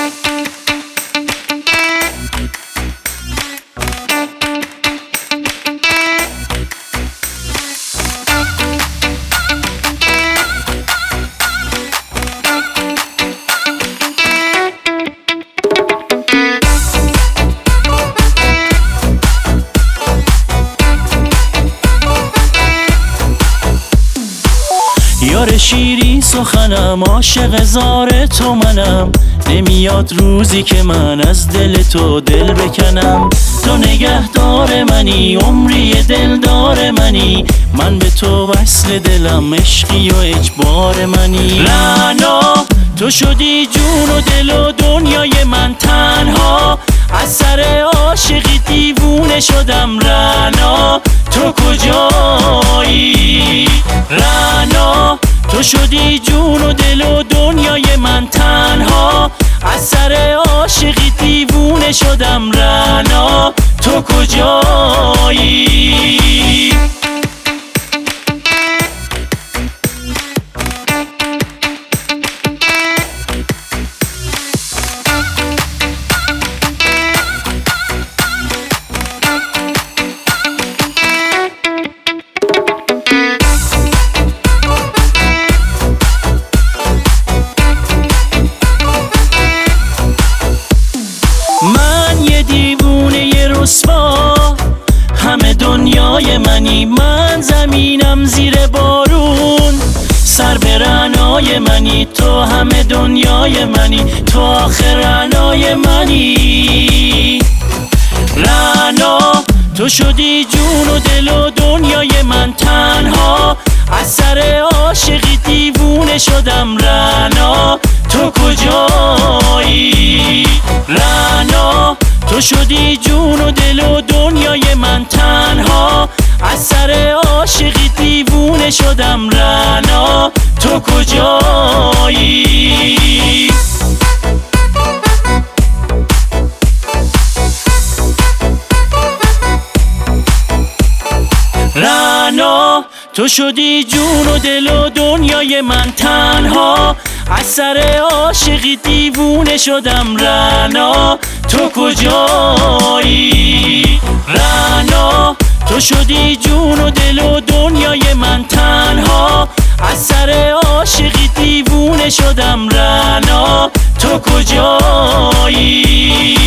یار شیرین سخنم، عاشق زار تو منم. نمیاد روزی که من از دل تو دل بکنم. تو نگهدار منی، عمری دلدار منی. من به تو وصل دلم، عشقی و اجبار منی. رعنا تو شدی جون و دل و دنیای من تنها. از سر عاشقی دیوونه شدم. رعنا تو کجایی؟ رعنا تو شدی جون و دل و دنیای من تنها. از سر عاشقی دیوونه شدم. رعنا تو کجایی؟ من یه دیوونه یه رسوا، همه دنیای منی. من زمینم زیر بارون، سر به رعنای منی. تو همه دنیای منی، تو آخر رعنای منی. رعنا تو شدی جون و دل و دنیای من تنها. از سر عاشقی دیوونه شدم. رعنا تو کجایی؟ رعنا تو شدی جون و دل و دنیای من تنها. از سر عاشقی دیوونه شدم. رعنا تو کجایی؟ رعنا تو شدی جون و دل و دنیای من تنها. از سر عاشقی دیوونه شدم. رعنا تو کجایی؟ رعنا تو شدی جون و دل و دنیای من تنها. از سر عاشقی دیوونه شدم. رعنا تو کجایی؟